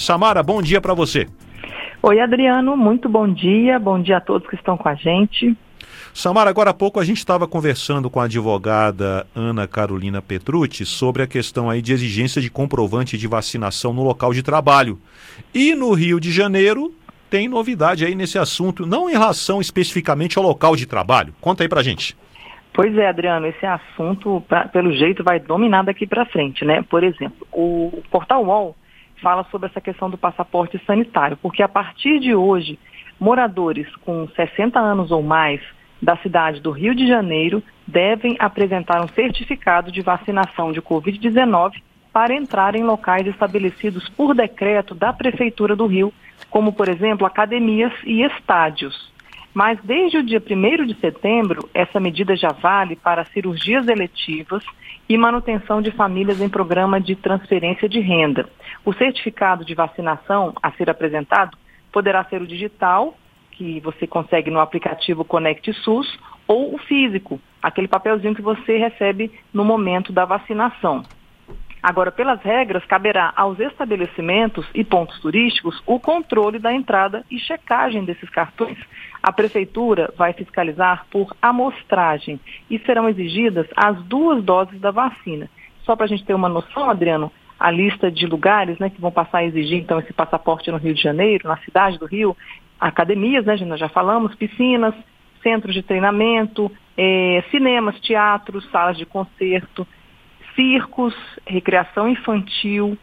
Samara, bom dia para você. Oi, Adriano, muito bom dia a todos que estão com a gente. Samara, agora há pouco a gente estava conversando com a advogada Ana Carolina Petrucci sobre a questão aí de exigência de comprovante de vacinação no local de trabalho. E no Rio de Janeiro tem novidade aí nesse assunto, não em relação especificamente ao local de trabalho. Conta aí pra gente. Pois é, Adriano, esse assunto, pelo jeito, vai dominar daqui para frente, né? Por exemplo, o Portal UOL fala sobre essa questão do passaporte sanitário, porque a partir de hoje, moradores com 60 anos ou mais da cidade do Rio de Janeiro devem apresentar um certificado de vacinação de Covid-19 para entrar em locais estabelecidos por decreto da Prefeitura do Rio, como, por exemplo, academias e estádios. Mas desde o dia 1º de setembro, essa medida já vale para cirurgias eletivas e manutenção de famílias em programa de transferência de renda. O certificado de vacinação a ser apresentado poderá ser o digital, que você consegue no aplicativo Conect SUS, ou o físico, aquele papelzinho que você recebe no momento da vacinação. Agora, pelas regras, caberá aos estabelecimentos e pontos turísticos o controle da entrada e checagem desses cartões. A Prefeitura vai fiscalizar por amostragem e serão exigidas as 2 doses da vacina. Só para a gente ter uma noção, Adriano, a lista de lugares, né, que vão passar a exigir então esse passaporte no Rio de Janeiro, na cidade do Rio, academias, né, nós já falamos, piscinas, centros de treinamento, cinemas, teatros, salas de concerto, circos, recreação infantil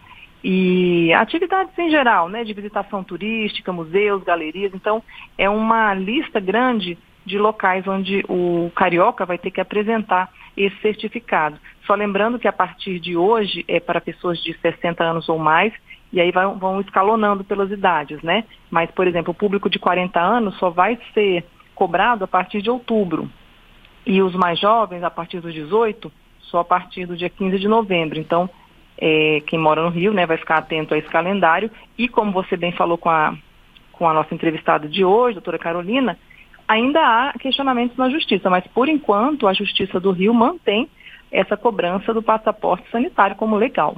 e atividades em geral, né, de visitação turística, museus, galerias. Então, é uma lista grande de locais onde o carioca vai ter que apresentar esse certificado. Só lembrando que a partir de hoje é para pessoas de 60 anos ou mais, e aí vão escalonando pelas idades, né? Mas, por exemplo, o público de 40 anos só vai ser cobrado a partir de outubro. E os mais jovens, a partir dos 18, só a partir do dia 15 de novembro. Então, quem mora no Rio, né, vai ficar atento a esse calendário. E como você bem falou com a nossa entrevistada de hoje, doutora Carolina, ainda há questionamentos na Justiça, mas por enquanto a Justiça do Rio mantém essa cobrança do passaporte sanitário como legal.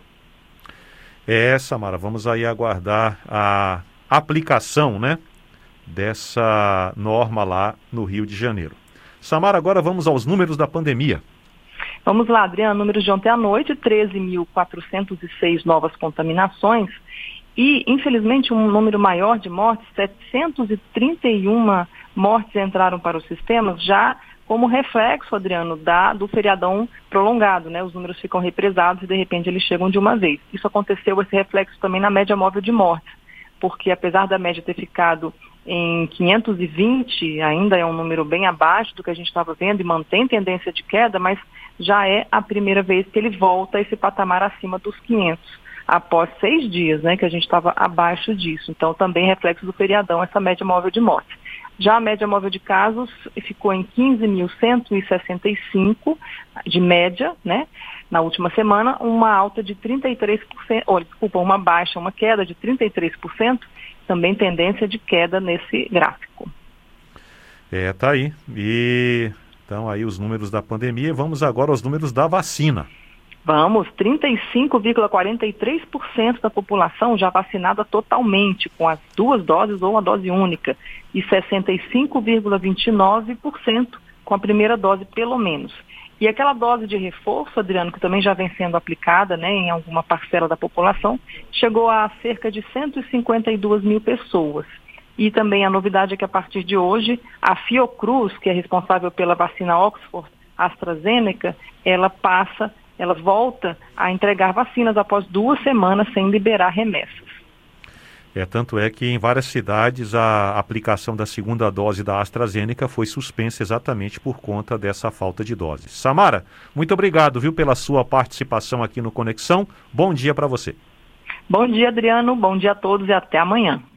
Samara, vamos aí aguardar a aplicação, né, dessa norma lá no Rio de Janeiro. Samara, agora vamos aos números da pandemia. Vamos lá, Adriano, números de ontem à noite, 13.406 novas contaminações e, infelizmente, um número maior de mortes, 731 mortes entraram para o sistema, já como reflexo, Adriano, do feriadão prolongado, né? Os números ficam represados e, de repente, eles chegam de uma vez. Isso aconteceu, esse reflexo também na média móvel de mortes, porque apesar da média ter ficado em 520, ainda é um número bem abaixo do que a gente estava vendo e mantém tendência de queda, mas já é a primeira vez que ele volta a esse patamar acima dos 500, após 6 dias, né, que a gente estava abaixo disso. Então, também reflexo do feriadão, essa média móvel de morte. Já a média móvel de casos ficou em 15.165 de média, né, na última semana, uma alta de 33%, uma queda de 33%, também tendência de queda nesse gráfico. Tá aí. E então aí os números da pandemia. Vamos agora aos números da vacina. Vamos, 35,43% da população já vacinada totalmente, com as 2 doses ou uma dose única, e 65,29% com a primeira dose pelo menos. E aquela dose de reforço, Adriano, que também já vem sendo aplicada, né, em alguma parcela da população, chegou a cerca de 152 mil pessoas. E também a novidade é que a partir de hoje, a Fiocruz, que é responsável pela vacina Oxford AstraZeneca, ela volta a entregar vacinas após 2 semanas sem liberar remessas. Tanto é que em várias cidades a aplicação da segunda dose da AstraZeneca foi suspensa exatamente por conta dessa falta de doses. Samara, muito obrigado, viu, pela sua participação aqui no Conexão. Bom dia para você. Bom dia, Adriano. Bom dia a todos e até amanhã.